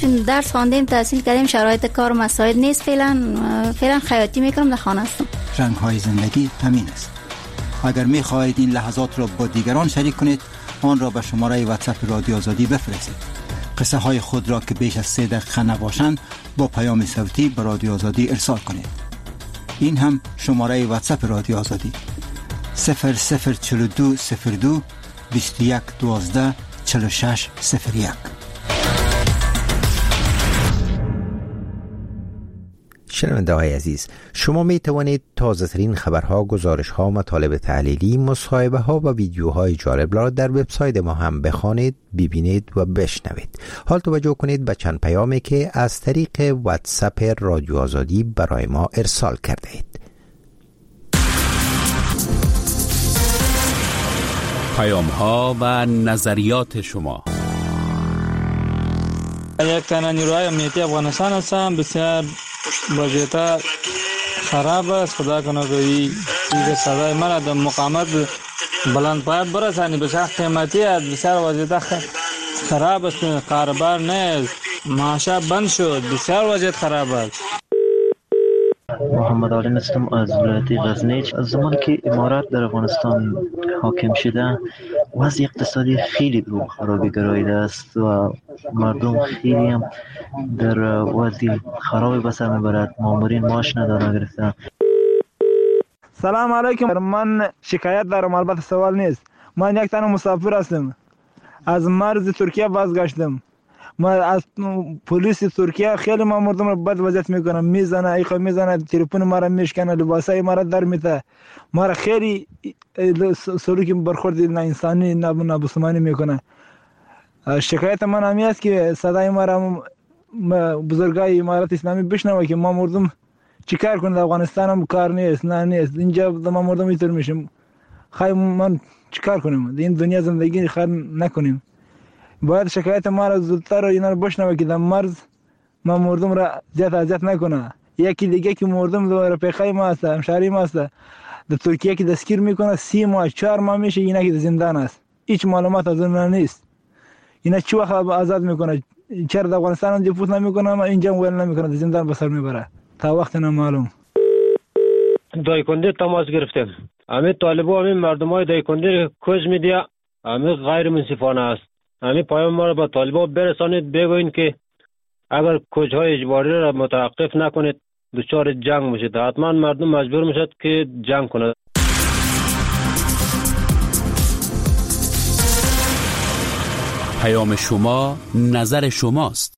چون درس خواندیم، تحصیل کردیم، شرایط کار مساعد نیست. فعلا خیاطی میکنم، در خانه هستم. رنگ های زندگی همین است. اگر می خواهید این لحظات را با دیگران شریک کنید، آن را به شماره واتساپ رادیو آزادی بفرستید. قصه های خود را که بیش از 3 دقیقه نباشند با پیام صوتی به رادیو آزادی ارسال کنید. این هم شماره واتساپ رادیو آزادی 004202 2112 4601. شنونده های عزیز، شما می توانید تازه ترین خبرها، گزارشها، مطالب تحلیلی، مصاحبه ها و ویدیوهای جالب را در وبسایت ما هم بخوانید، ببینید و بشنوید. حال توجه کنید به چند پیامی که از طریق واتساپ رادیو آزادی برای ما ارسال کرده اید. پیام ها و نظریات شما. یک تنه نیروهای امنیتی افغانستان هستم. بسیار وضعیت خراب است. خدا کنه که این صدای من در مقامات بلند پایت برسانی. بسیار قیمتی است. بسیار وضعیت خراب است. کاربار نیست. معاشا بند شد. بسیار وضعیت خراب است. محمد علی هستم از ولایت غزنی. از زمانی که امارات در افغانستان حاکم شده، وضع اقتصادی خیلی به خرابی گراییده است و مردم خیلی هم در وضع خرابی به سر میبرد. مامورین معاش ندارن گرفتن. سلام علیکم. من شکایت دارم، البته سوال نیست. من یک تنه مسافر هستم. از مرز ترکیه بازگشتم. ما از پلیس ترکیه خیلی ما مردم رو بد وضعیت میکنه، میزنه، ایخا میزنه، تلفن ما رو میشکنه، لباسای ما رو در میته، ما رو خیلی سلوک برخورد نه انسانی نه بسمانی میکنه. شکایت من همی است که صدای ما رو بزرگای امارات اسلامی بشنوه که ما مردم چیکار کنه. افغانستان هم کار نیست، نه نیست، اینجا ما مردم اینطور میشیم. خواهی من چیکار کنیم؟ این دنیا زندگی خیر نکنیم. باید شکایت ما را زودتر و اینا رو بشنوه که در مرز ما مردم را زیاد اذیت نکنه. یکی دیگه که مردم دو رفیقای ما هست، همشهری ما هست، در ترکیه که دستگیر میکنه 3 ماه 4 ماه میشه، اینا که زندان است، هیچ معلومات از اون نیست. اینا چه وقت آزاد میکنه؟ چرا در افغانستان هم دیپوت نمیکنه اما اینجا ویل نمیکنه، زندان بسر میبره تا وقت نامعلوم. دایکنده تماس گرفتم. همه طالبا همه مردمای دایکنده کوز میدیا همه غیر منصفانه است. همه پیام ما را به طالبان برسانید، بگوین که اگر کوچهای اجباری را متوقف نکنید دچار جنگ میشید. حتما مردم مجبور میشد که جنگ کند. پیام شما نظر شماست.